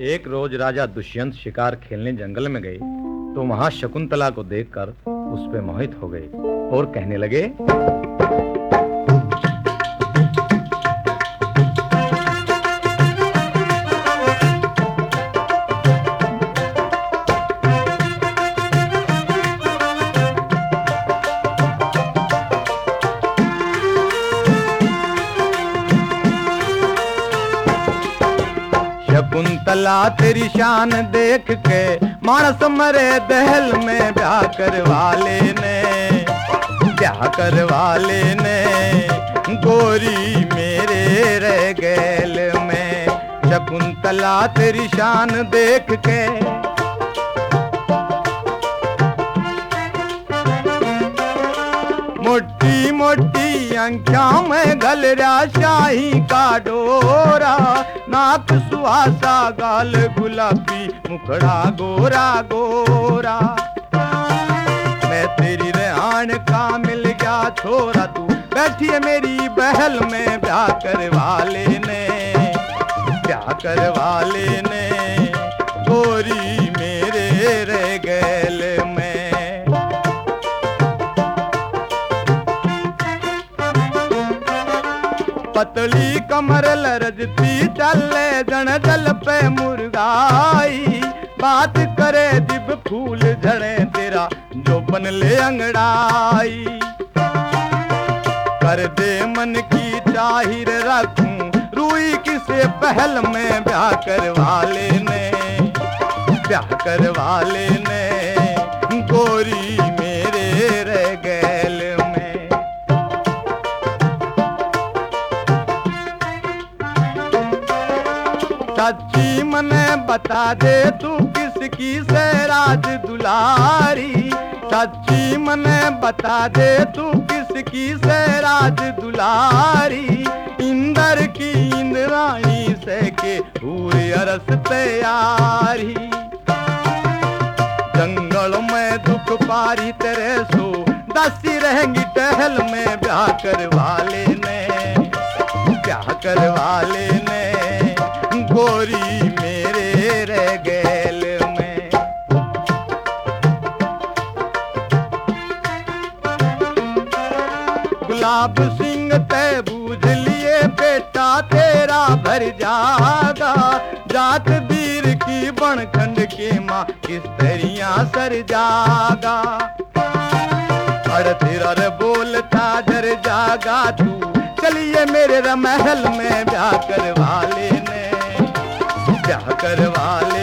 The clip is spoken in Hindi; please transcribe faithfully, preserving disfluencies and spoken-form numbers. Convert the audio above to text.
एक रोज राजा दुष्यंत शिकार खेलने जंगल में गए तो वहां शकुंतला को देखकर उस पे मोहित हो गए और कहने लगे, शकुंतला तेरी शान देख के मानस मरे दहल में ब्याह करवाले ने ब्याह करवाले ने गोरी मेरे रह गैल में। शकुंतला तेरी शान देख के मोटी मोटी आंखों में घल रहा शाही का डोरा, नाक सुहासा गाल गुलाबी मुखड़ा गोरा गोरा। मैं तेरी रेहान का मिल गया छोरा, तू बैठी है मेरी बहल में ब्याह करवाले ने ब्याह करवाले ने गोरी मेरे रह गैल में। पतली कमर लरजती चले जन जल पे मुर्गाई, बात करे दिब फूल झड़े तेरा जो बन ले अंगड़ाई। कर दे मन की चाहिर रखूं रूई किसे पहल में ब्याह करवाले ने ब्याह करवाले ने गोरी मेरे रह गैल में। सच्ची मने बता दे तू किसकी से राज दुलारी, सच्ची मने बता दे तू किसकी से राज दुलारी। इंदर की इंद्राणी से के पूरे अरस तैयारी, जंगल में दुख पारी तेरे सो दसी रहेंगी टहल में ब्याह करवाले ने ब्याह करवाले ने गोरी मेरे रह गैल में। गुलाब सिंह ते बूझ लिए बेटा तेरा भर जागा, जात वीर की बनखंड के माँ किस तरिया सर जागा। अरे तेरा रे बोलता जर जागा तू, चलिए मेरे महल में ब्याह करवाले ने ब्याह करवाले